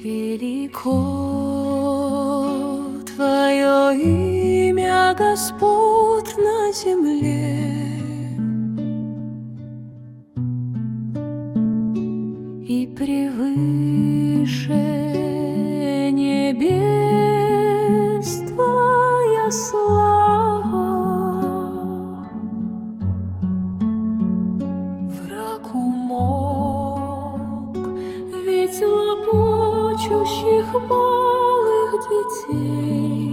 Велико Твое имя, Господь, на земле, и превыше небес Твоя слава. Враг умолк, ведь лопочущих малых детей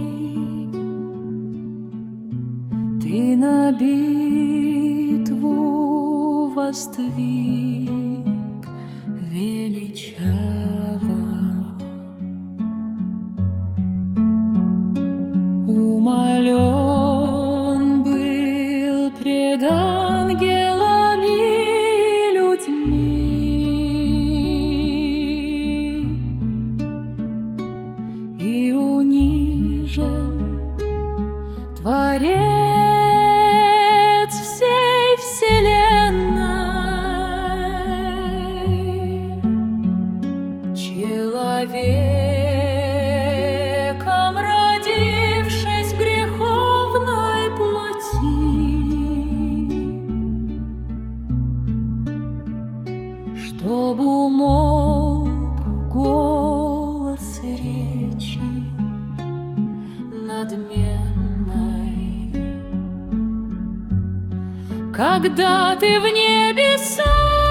Ты на битву воздвиг величаво. Умолен был пред ангелами и людьми, и унижен Творец всей вселенной, человеком родившись в греховной плоти, чтоб умолк голос речи надменной, когда Ты в небесах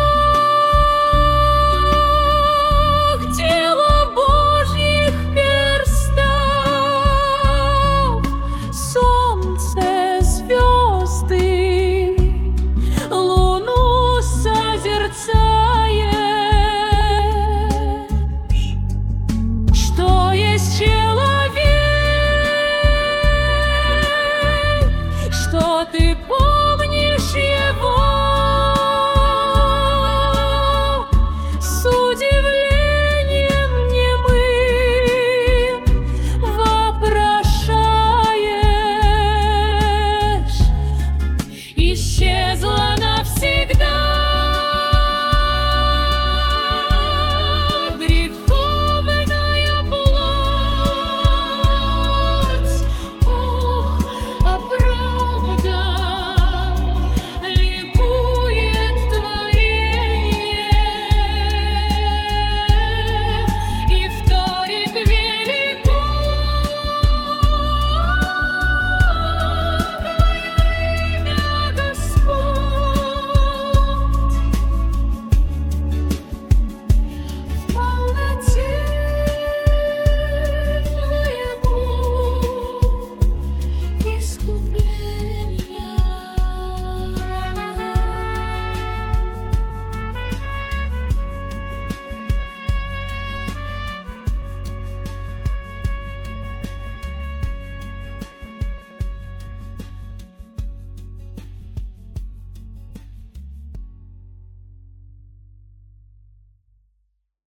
дело Божьих перстов, солнце, звезды, луну созерцать.